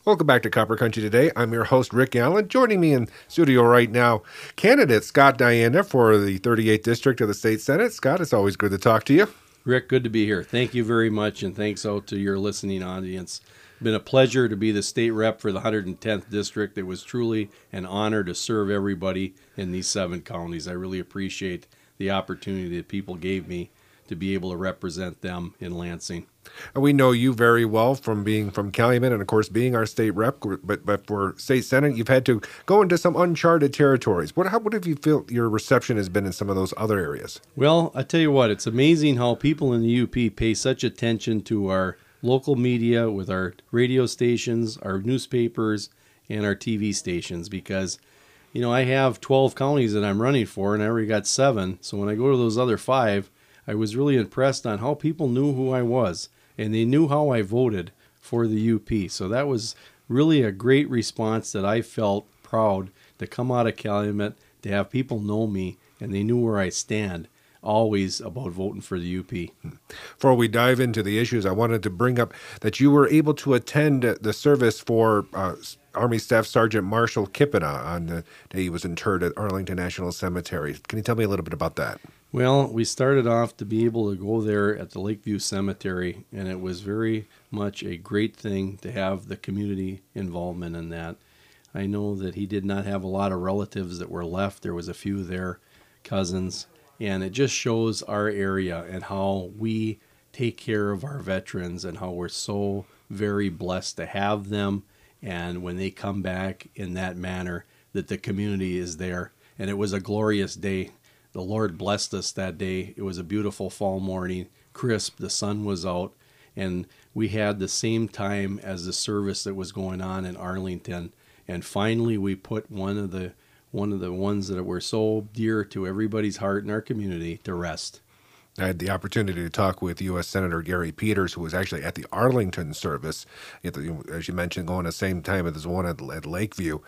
Welcome back to Copper Country today. I'm your host, Rick Allen. Joining me in studio right now, candidate Scott Dianda for the 38th District of the State Senate. Scott, it's always good to talk to you. Rick, good to be here. Thank you very much, and thanks out to your listening audience. It's been a pleasure to be the state rep for the 110th District. It was truly an honor to serve everybody in these 7 counties. I really appreciate the opportunity that people gave me to be able to represent them in Lansing. And we know you very well from being from Calumet and, of course, being our state rep. But for state senate, you've had to go into some uncharted territories. What have you feel your reception has been in some of those other areas? Well, I tell you what, it's amazing how people in the UP pay such attention to our local media with our radio stations, our newspapers, and our TV stations because, you know, I have 12 counties that I'm running for, and I already got 7. So when I go to those other 5, I was really impressed on how people knew who I was, and they knew how I voted for the UP. So that was really a great response that I felt proud to come out of Calumet, to have people know me, and they knew where I stand, always about voting for the UP. Before we dive into the issues, I wanted to bring up that you were able to attend the service for Army Staff Sergeant Marshall Kipina on the day he was interred at Arlington National Cemetery. Can you tell me a little bit about that? Well, we started off to be able to go there at the Lakeview Cemetery, and it was very much a great thing to have the community involvement in that. I know that he did not have a lot of relatives that were left. There was a few there, cousins, and it just shows our area and how we take care of our veterans and how we're so very blessed to have them, and when they come back in that manner, that the community is there. And it was a glorious day. The Lord blessed us that day. It was a beautiful fall morning, crisp, the sun was out, and we had the same time as the service that was going on in Arlington. And finally we put one of the ones that were so dear to everybody's heart in our community to rest. I had the opportunity to talk with U.S. Senator Gary Peters, who was actually at the Arlington service, as you mentioned, going the same time as the one at Lakeview.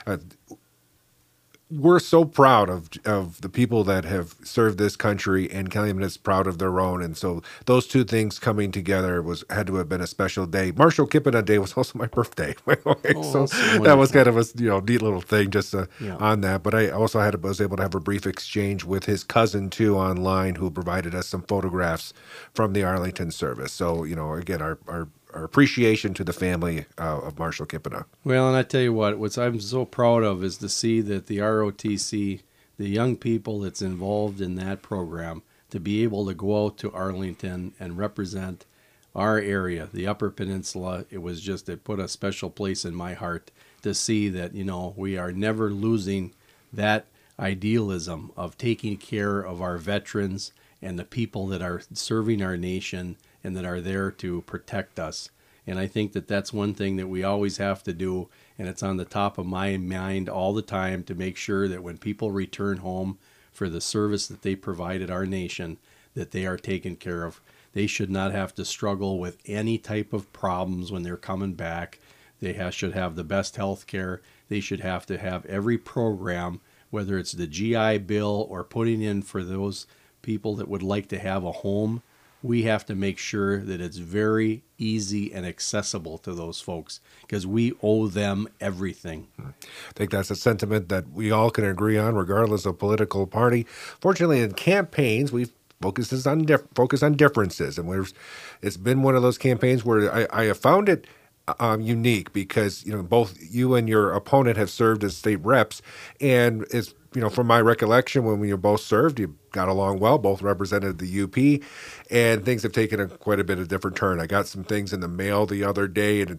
We're so proud of the people that have served this country, and Calumet is proud of their own. And so those two things coming together had to have been a special day. Marshall Kipina Day was also my birthday. So that was kind of a neat little thing just on that. But I also was able to have a brief exchange with his cousin too online, who provided us some photographs from the Arlington service. So again, our appreciation to the family of Marshall Kipina. Well, and I tell you what I'm so proud of is to see that the ROTC, the young people that's involved in that program, to be able to go out to Arlington and represent our area, the Upper Peninsula. It put a special place in my heart to see that, we are never losing that idealism of taking care of our veterans and the people that are serving our nation and that are there to protect us. And I think that that's one thing that we always have to do, and it's on the top of my mind all the time, to make sure that when people return home for the service that they provided our nation, that they are taken care of. They should not have to struggle with any type of problems when they're coming back. They should have the best health care. They should have to have every program, whether it's the GI Bill or putting in for those people that would like to have a home. We have to make sure that it's very easy and accessible to those folks because we owe them everything. I think that's a sentiment that we all can agree on, regardless of political party. Fortunately, in campaigns, we focus on differences, and it's been one of those campaigns where I have found it unique because both you and your opponent have served as state reps, and it's from my recollection, when we both served, you got along well, both represented the UP, and things have taken quite a bit of different turn. I got some things in the mail the other day, and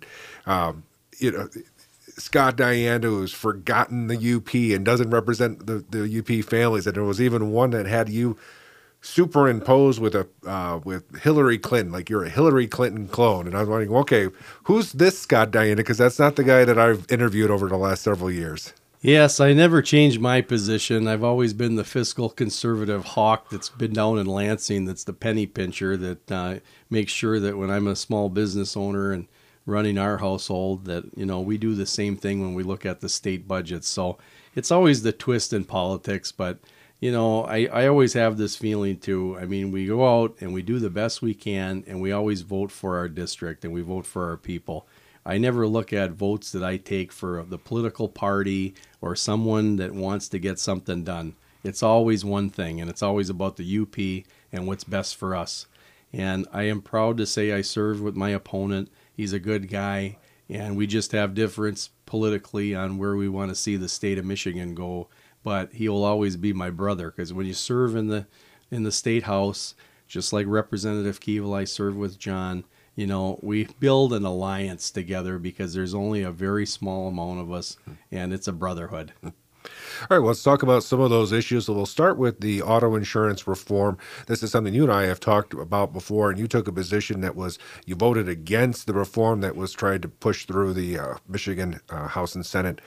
Scott Dianda, who's forgotten the UP and doesn't represent the UP families, and there was even one that had you superimposed with Hillary Clinton, like you're a Hillary Clinton clone. And I was wondering, okay, who's this Scott Dianda? Because that's not the guy that I've interviewed over the last several years. Yes, I never changed my position. I've always been the fiscal conservative hawk that's been down in Lansing, that's the penny pincher, that makes sure that when I'm a small business owner and running our household, that we do the same thing when we look at the state budget. So it's always the twist in politics, but I always have this feeling too. I mean, we go out and we do the best we can, and we always vote for our district and we vote for our people. I never look at votes that I take for the political party or someone that wants to get something done. It's always one thing, and it's always about the UP and what's best for us. And I am proud to say I served with my opponent. He's a good guy, and we just have difference politically on where we want to see the state of Michigan go. But he will always be my brother, because when you serve in the state house, just like Representative Keevil, I serve with John. We build an alliance together because there's only a very small amount of us, and it's a brotherhood. All right, well, let's talk about some of those issues. So we'll start with the auto insurance reform. This is something you and I have talked about before, and you took a position you voted against the reform that was tried to push through the Michigan House and Senate.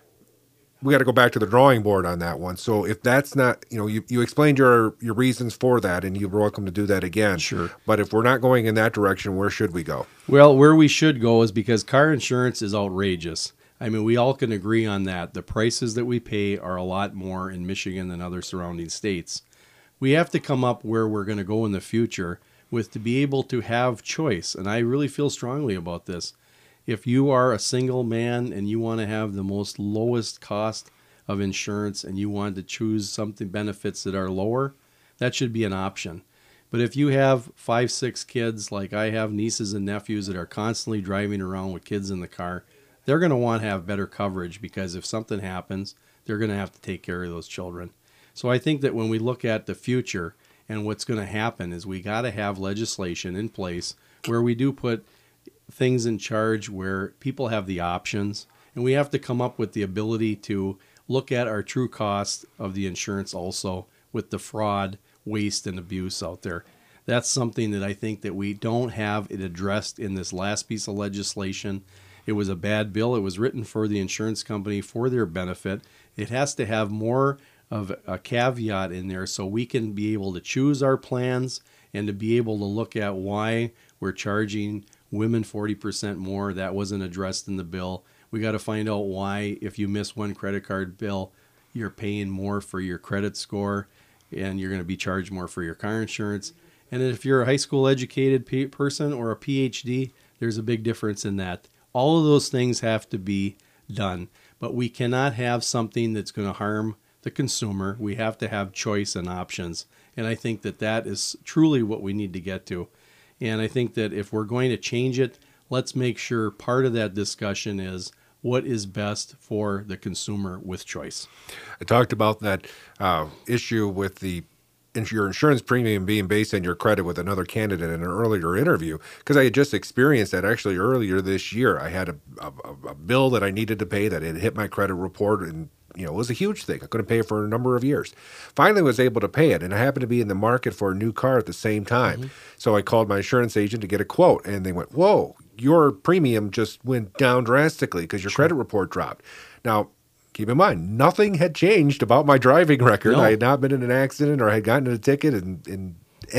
We got to go back to the drawing board on that one. So if that's not, you explained your reasons for that, and you're welcome to do that again. Sure. But if we're not going in that direction, where should we go? Well, where we should go is because car insurance is outrageous. I mean, we all can agree on that. The prices that we pay are a lot more in Michigan than other surrounding states. We have to come up where we're going to go in the future to be able to have choice. And I really feel strongly about this. If you are a single man and you want to have the most lowest cost of insurance and you want to choose benefits that are lower, that should be an option. But if you have 5, 6 kids, like I have nieces and nephews that are constantly driving around with kids in the car, they're going to want to have better coverage, because if something happens, they're going to have to take care of those children. So I think that when we look at the future and what's going to happen is we got to have legislation in place where we do put things in charge where people have the options, and we have to come up with the ability to look at our true cost of the insurance also with the fraud, waste, and abuse out there. That's something that I think that we don't have it addressed in this last piece of legislation. It was a bad bill. It was written for the insurance company for their benefit. It has to have more of a caveat in there so we can be able to choose our plans and to be able to look at why we're charging women 40% more. That wasn't addressed in the bill. We got to find out why, if you miss one credit card bill, you're paying more for your credit score and you're going to be charged more for your car insurance. And if you're a high school educated person or a PhD, there's a big difference in that. All of those things have to be done, but we cannot have something that's going to harm the consumer. We have to have choice and options. And I think that is truly what we need to get to. And I think that if we're going to change it, let's make sure part of that discussion is what is best for the consumer with choice. I talked about that issue with your insurance premium being based on your credit with another candidate in an earlier interview, because I had just experienced that actually earlier this year. I had a bill that I needed to pay that had hit my credit report, and it was a huge thing. I couldn't pay it for a number of years. Finally was able to pay it, and I happened to be in the market for a new car at the same time. Mm-hmm. So I called my insurance agent to get a quote, and they went, "Whoa, your premium just went down drastically because your credit report dropped." Now, keep in mind, nothing had changed about my driving record. No. I had not been in an accident or had gotten a ticket in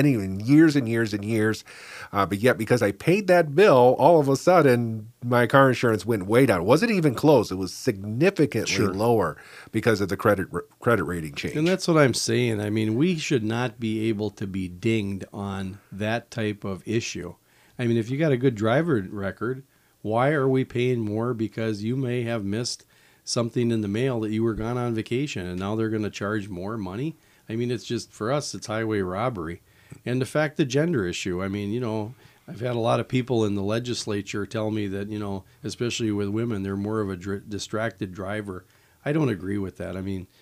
years and years and years. But yet, because I paid that bill, all of a sudden, my car insurance went way down. It wasn't even close. It was significantly lower because of the credit rating change. And that's what I'm saying. I mean, we should not be able to be dinged on that type of issue. I mean, if you got a good driver record, why are we paying more because you may have missed something in the mail that you were gone on vacation and now they're going to charge more money? I mean, it's just, for us, it's highway robbery. And the fact, the gender issue, I mean, I've had a lot of people in the legislature tell me that, especially with women, they're more of a distracted driver. I don't agree with that. I mean,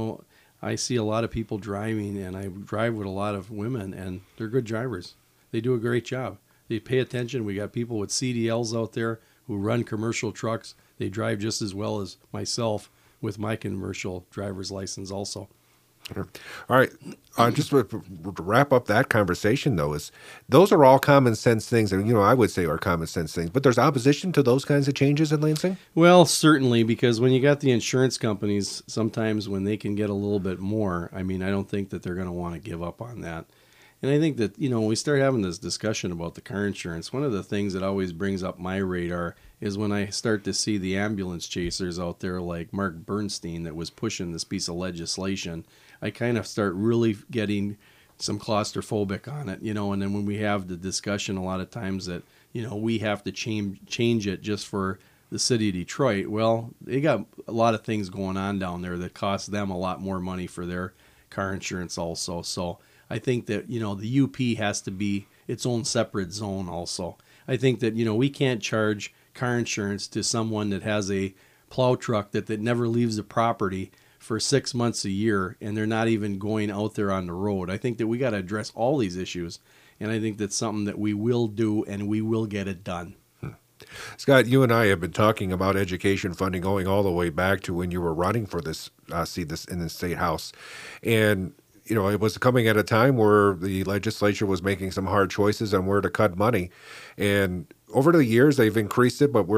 I see a lot of people driving, and I drive with a lot of women, and they're good drivers. They do a great job. They pay attention. We got people with CDLs out there who run commercial trucks. They drive just as well as myself with my commercial driver's license also. All right. Just to wrap up that conversation, though, is those are all common sense things, and I would say are common sense things. But there's opposition to those kinds of changes in Lansing? Well, certainly, because when you got the insurance companies, sometimes when they can get a little bit more, I mean, I don't think that they're going to want to give up on that. And I think that, when we start having this discussion about the car insurance, one of the things that always brings up my radar is when I start to see the ambulance chasers out there like Mark Bernstein that was pushing this piece of legislation. I kind of start really getting some claustrophobic on it, and then when we have the discussion a lot of times that we have to change it just for the city of Detroit. Well, they got a lot of things going on down there that cost them a lot more money for their car insurance also. So I think that, the UP has to be its own separate zone also. I think that, we can't charge car insurance to someone that has a plow truck that never leaves the property for 6 months a year, and they're not even going out there on the road. I think that we got to address all these issues, and I think that's something that we will do, and we will get it done. Scott, you and I have been talking about education funding going all the way back to when you were running for this seat in the state house, and it was coming at a time where the legislature was making some hard choices on where to cut money, and over the years they've increased it, but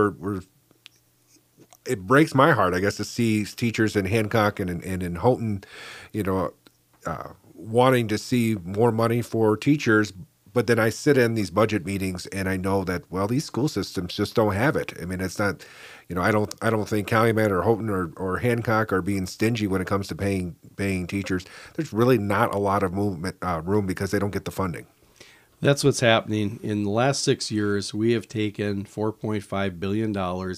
it breaks my heart, I guess, to see teachers in Hancock and in Houghton, wanting to see more money for teachers. But then I sit in these budget meetings and I know that, well, these school systems just don't have it. I mean, it's not, I don't think Calumet or Houghton or Hancock are being stingy when it comes to paying teachers. There's really not a lot of room because they don't get the funding. That's what's happening. In the last 6 years, we have taken $4.5 billion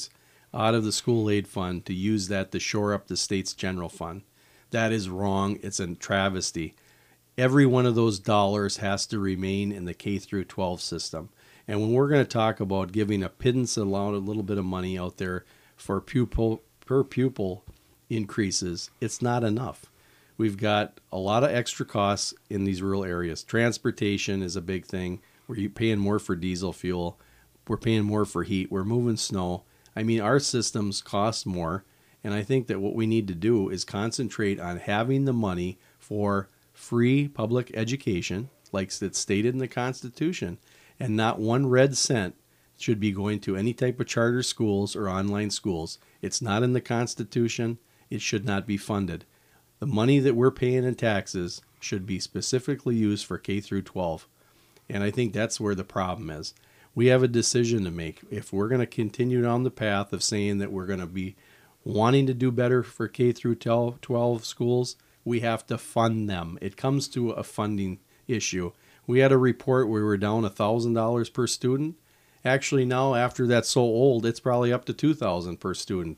out of the school aid fund to use that to shore up the state's general fund. That is wrong. It's a travesty. Every one of those dollars has to remain in the K through 12 system. And when we're going to talk about giving a pittance amount, a little bit of money out there for per pupil increases, it's not enough. We've got a lot of extra costs in these rural areas. Transportation is a big thing. We're paying more for diesel fuel. We're paying more for heat. We're moving snow. I mean, our systems cost more. And I think that what we need to do is concentrate on having the money for free public education, like it's stated in the Constitution, and not 1 red cent should be going to any type of charter schools or online schools. It's not in the Constitution. It should not be funded. The money that we're paying in taxes should be specifically used for K through 12. And I think that's where the problem is. We have a decision to make. If we're going to continue down the path of saying that we're going to be wanting to do better for K through 12 schools, we have to fund them. It comes to a funding issue. We had a report where we were down $1,000 per student. Actually, now after that's so old, it's probably up to $2,000 per student.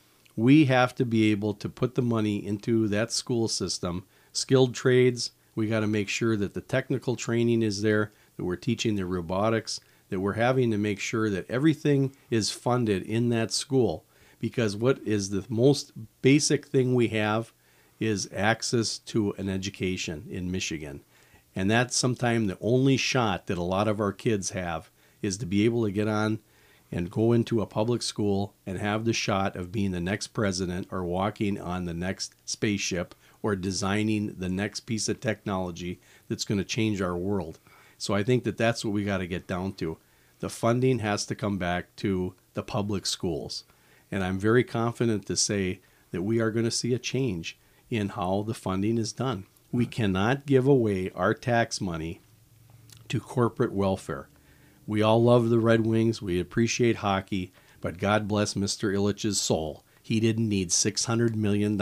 We have to be able to put the money into that school system. Skilled trades, we got to make sure that the technical training is there, that we're teaching the robotics, that we're having to make sure that everything is funded in that school. Because what is the most basic thing we have is access to an education in Michigan. And that's sometimes the only shot that a lot of our kids have, is to be able to get on and go into a public school and have the shot of being the next president or walking on the next spaceship or designing the next piece of technology that's going to change our world. So I think that that's what we got to get down to. The funding has to come back to the public schools. And I'm very confident to say that we are going to see a change in how the funding is done. We cannot give away our tax money to corporate welfare. We all love the Red Wings. We appreciate hockey, but God bless Mr. Ilitch's soul. He didn't need $600 million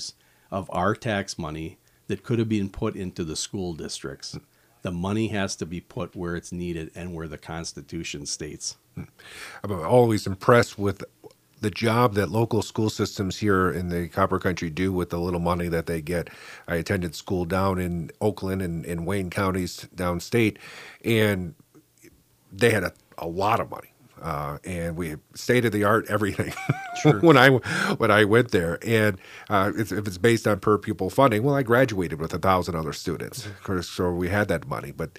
of our tax money that could have been put into the school districts. The money has to be put where it's needed and where the Constitution states. I'm always impressed with the job that local school systems here in the Copper Country do with the little money that they get. I attended school down in Oakland and in Wayne counties downstate, and they had a lot of money. And we state of the art everything. Sure. when I went there, and if it's based on per pupil funding, well, I graduated with 1,000 other students, of course, so we had that money. But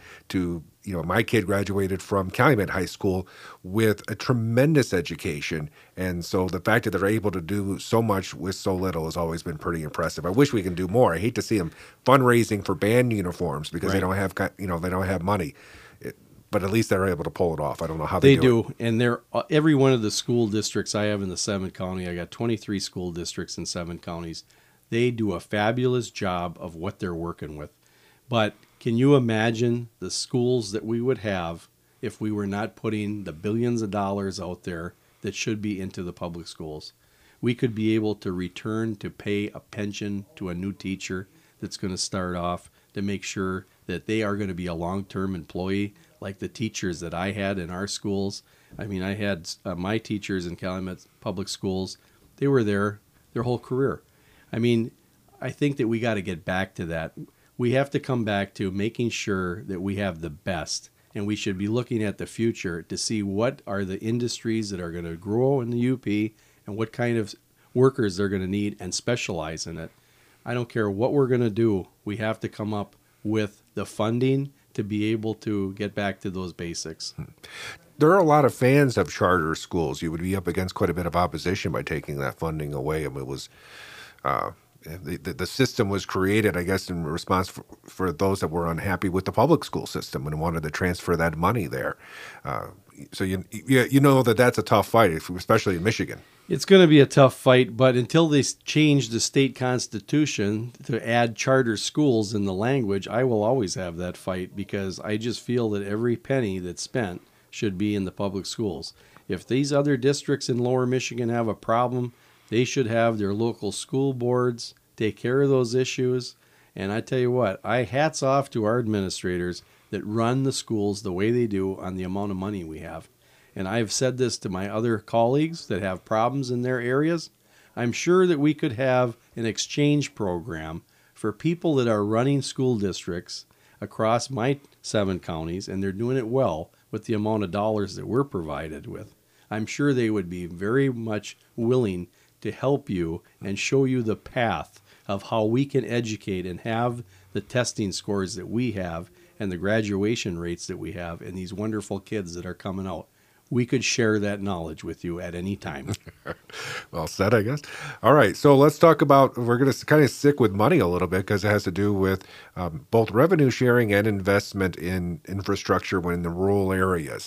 my kid graduated from Calumet High School with a tremendous education, and so the fact that they're able to do so much with so little has always been pretty impressive. I wish we can do more. I hate to see them fundraising for band uniforms because Right. they don't have money. But at least they're able to pull it off. I don't know how they do it. And every one of the school districts I have in the 7th county, I got 23 school districts in 7 counties. They do a fabulous job of what they're working with. But can you imagine the schools that we would have if we were not putting the billions of dollars out there that should be into the public schools? We could be able to return to pay a pension to a new teacher that's going to start off, to make sure that they are going to be a long-term employee, like the teachers that I had in our schools. I mean, I had my teachers in Calumet Public Schools. They were there their whole career. I mean, I think that we got to get back to that. We have to come back to making sure that we have the best, and we should be looking at the future to see what are the industries that are going to grow in the UP and what kind of workers they're going to need and specialize in it. I don't care what we're going to do. We have to come up with the funding to be able to get back to those basics. There are a lot of fans of charter schools. You would be up against quite a bit of opposition by taking that funding away. I mean, it was the system was created, I guess, in response for those that were unhappy with the public school system and wanted to transfer that money there. So you know that's a tough fight, especially in Michigan. It's going to be a tough fight, but until they change the state constitution to add charter schools in the language, I will always have that fight because I just feel that every penny that's spent should be in the public schools. If these other districts in Lower Michigan have a problem, they should have their local school boards take care of those issues. And I tell you what, hats off to our administrators that run the schools the way they do on the amount of money we have. And I've said this to my other colleagues that have problems in their areas. I'm sure that we could have an exchange program for people that are running school districts across my 7 counties, and they're doing it well with the amount of dollars that we're provided with. I'm sure they would be very much willing to help you and show you the path of how we can educate and have the testing scores that we have and the graduation rates that we have and these wonderful kids that are coming out. We could share that knowledge with you at any time. Well said, I guess. All right, so let's talk about, we're going to kind of stick with money a little bit because it has to do with both revenue sharing and investment in infrastructure in the rural areas.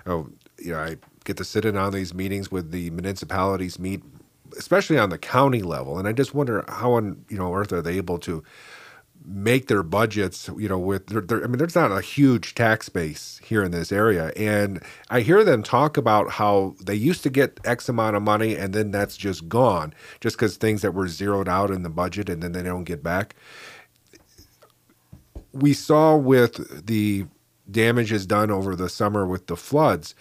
I get to sit in on these meetings with the municipalities meet, especially on the county level, and I just wonder how on earth are they able to make their budgets, with I mean, there's not a huge tax base here in this area. And I hear them talk about how they used to get X amount of money and then that's just gone just because things that were zeroed out in the budget and then they don't get back. We saw with the damages done over the summer with the floods,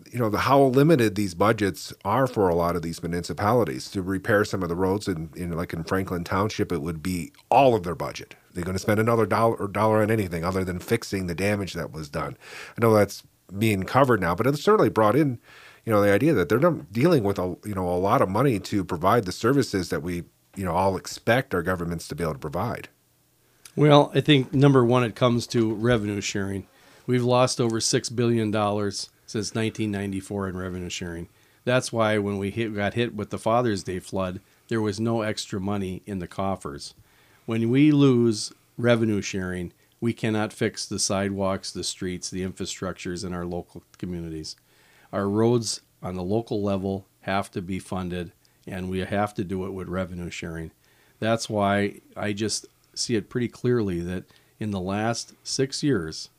how limited these budgets are for a lot of these municipalities to repair some of the roads. Like in Franklin Township, it would be all of their budget. They're going to spend another dollar on anything other than fixing the damage that was done. I know that's being covered now, but it's certainly brought in, the idea that they're not dealing with a lot of money to provide the services that we, all expect our governments to be able to provide. Well, I think number one, it comes to revenue sharing. We've lost over $6 billion since 1994 in revenue sharing. That's why when we got hit with the Father's Day flood, there was no extra money in the coffers. When we lose revenue sharing, we cannot fix the sidewalks, the streets, the infrastructures in our local communities. Our roads on the local level have to be funded, and we have to do it with revenue sharing. That's why I just see it pretty clearly that in the last 6 years,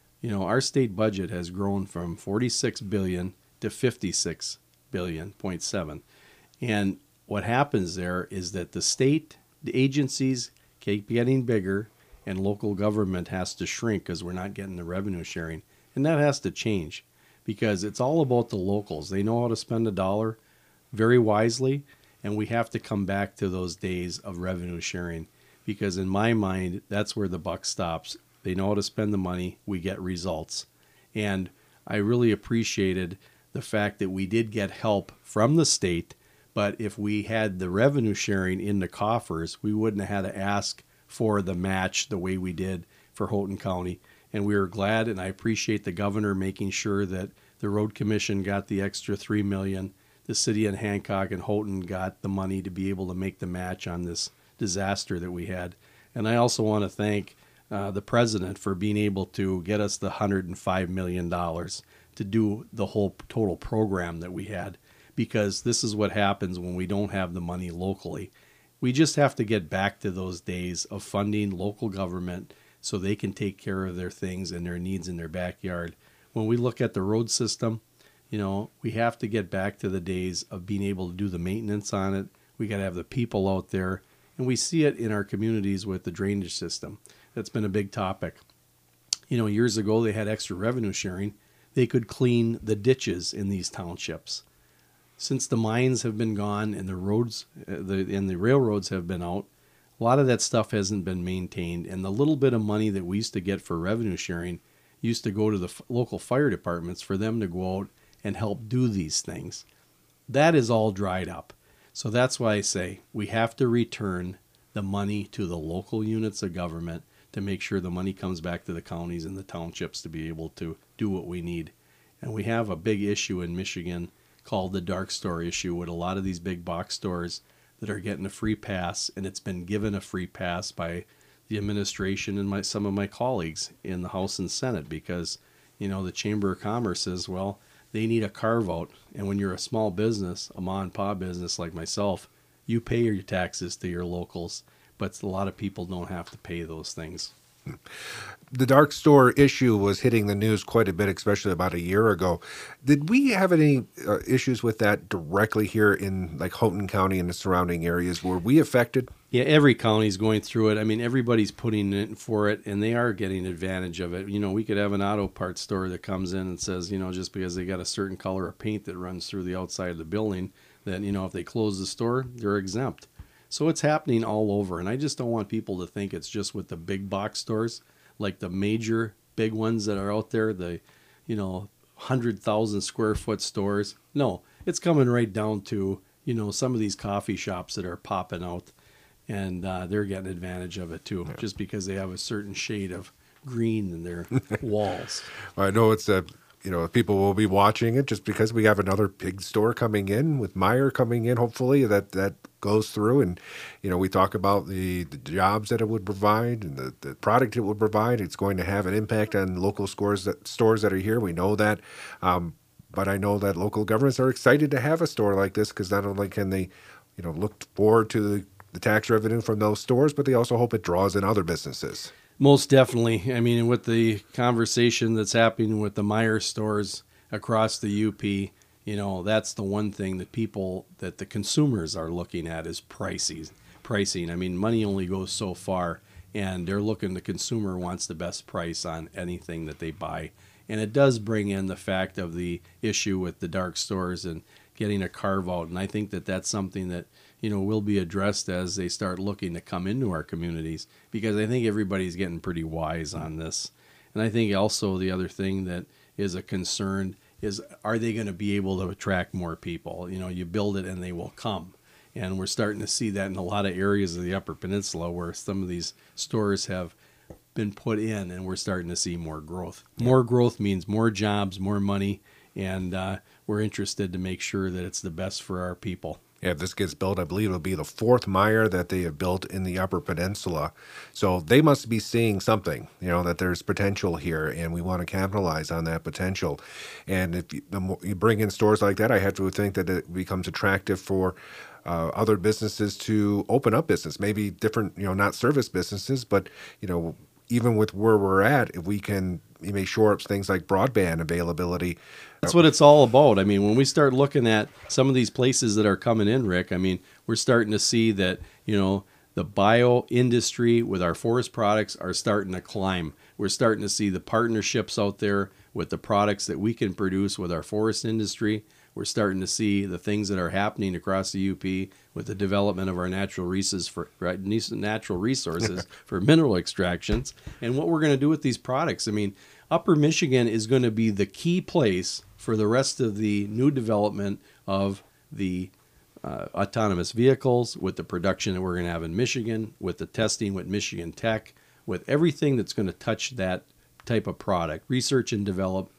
our state budget has grown from $46 billion to $56 billion, 0.7. And what happens there is that the agencies keep getting bigger and local government has to shrink because we're not getting the revenue sharing. And that has to change because it's all about the locals. They know how to spend a dollar very wisely, and we have to come back to those days of revenue sharing because in my mind, that's where the buck stops. They know how to spend the money. We get results. And I really appreciated the fact that we did get help from the state, but if we had the revenue sharing in the coffers, we wouldn't have had to ask for the match the way we did for Houghton County. And we were glad, and I appreciate the governor making sure that the road commission got the extra $3 million. The city of Hancock and Houghton got the money to be able to make the match on this disaster that we had. And I also want to thank the president for being able to get us the $105 million to do the whole total program that we had, because this is what happens when we don't have the money locally. We just have to get back to those days of funding local government so they can take care of their things and their needs in their backyard. When we look at the road system, we have to get back to the days of being able to do the maintenance on it. We got to have the people out there. And we see it in our communities with the drainage system. that's been a big topic. Years ago they had extra revenue sharing. They could clean the ditches in these townships. Since the mines have been gone and the roads and the railroads have been out, a lot of that stuff hasn't been maintained. And the little bit of money that we used to get for revenue sharing used to go to the local fire departments for them to go out and help do these things. That is all dried up. So that's why I say we have to return the money to the local units of government to make sure the money comes back to the counties and the townships to be able to do what we need. And we have a big issue in Michigan called the dark store issue with a lot of these big box stores that are getting a free pass, and it's been given a free pass by the administration and some of my colleagues in the House and Senate because, the Chamber of Commerce says, well, they need a carve out. And when you're a small business, a mom and pop business like myself, you pay your taxes to your locals, but a lot of people don't have to pay those things. The dark store issue was hitting the news quite a bit, especially about a year ago. Did we have any issues with that directly here in like Houghton County and the surrounding areas? Were we affected? Yeah, every county's going through it. I mean, everybody's putting in for it, and they are getting advantage of it. We could have an auto parts store that comes in and says, just because they got a certain color of paint that runs through the outside of the building, that, if they close the store, they're exempt. So it's happening all over, and I just don't want people to think it's just with the big box stores, like the major big ones that are out there, the 100,000 square foot stores. No, it's coming right down to some of these coffee shops that are popping out, and they're getting advantage of it too, just because they have a certain shade of green in their walls. I know it's people will be watching it just because we have another big store coming in with Meijer coming in. Hopefully that goes through, and we talk about the jobs that it would provide and the product it would provide. It's going to have an impact on local stores that are here. We know that, but I know that local governments are excited to have a store like this because not only can they, look forward to the tax revenue from those stores, but they also hope it draws in other businesses. Most definitely. I mean, with the conversation that's happening with the Meijer stores across the UP, that's the one thing that the consumers are looking at is pricing. I mean, money only goes so far, and the consumer wants the best price on anything that they buy. And it does bring in the fact of the issue with the dark stores and getting a carve out. And I think that that's something that, will be addressed as they start looking to come into our communities, because I think everybody's getting pretty wise on this. And I think also the other thing that is a concern is, are they going to be able to attract more people? You build it and they will come. And we're starting to see that in a lot of areas of the Upper Peninsula where some of these stores have been put in, and we're starting to see more growth. More growth means more jobs, more money, and we're interested to make sure that it's the best for our people. Yeah, if this gets built, I believe it'll be the fourth Meijer that they have built in the Upper Peninsula. So they must be seeing something, that there's potential here, and we want to capitalize on that potential. And if the more you bring in stores like that, I have to think that it becomes attractive for other businesses to open up business, maybe different, not service businesses, but, even with where we're at, if we can make shore up things like broadband availability. That's what it's all about. I mean, when we start looking at some of these places that are coming in, Rick, I mean, we're starting to see that, the bio industry with our forest products are starting to climb. We're starting to see the partnerships out there with the products that we can produce with our forest industry. We're starting to see the things that are happening across the UP with the development of our natural resources for mineral extractions, and what we're going to do with these products. I mean, Upper Michigan is going to be the key place for the rest of the new development of the autonomous vehicles, with the production that we're going to have in Michigan, with the testing with Michigan Tech, with everything that's going to touch that type of product, research and development,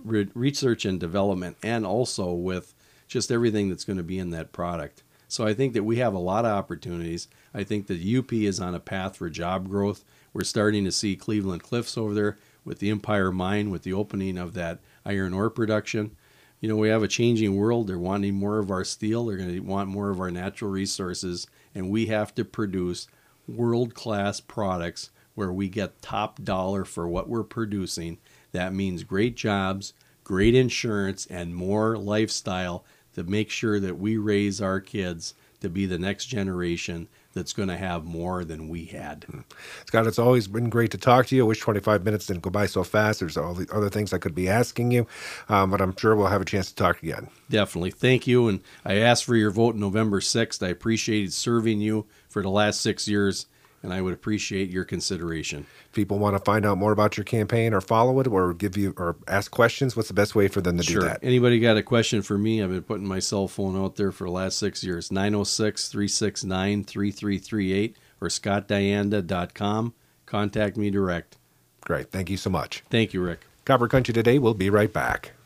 and also with just everything that's going to be in that product. So I think that we have a lot of opportunities. I think that UP is on a path for job growth. We're starting to see Cleveland Cliffs over there with the Empire Mine, with the opening of that iron ore production. We have a changing world. They're wanting more of our steel. They're going to want more of our natural resources. And we have to produce world-class products where we get top dollar for what we're producing. That means great jobs, great insurance, and more lifestyle to make sure that we raise our kids to be the next generation that's going to have more than we had. Scott, it's always been great to talk to you. I wish 25 minutes didn't go by so fast. There's all the other things I could be asking you, but I'm sure we'll have a chance to talk again. Definitely. Thank you. And I asked for your vote November 6th. I appreciated serving you for the last 6 years, and I would appreciate your consideration. If people want to find out more about your campaign or follow it or give you or ask questions, what's the best way for them to do that? Anybody got a question for me? I've been putting my cell phone out there for the last 6 years. 906-369-3338 or scottdianda.com. Contact me direct. Great. Thank you so much. Thank you, Rick. Copper Country Today. We'll be right back.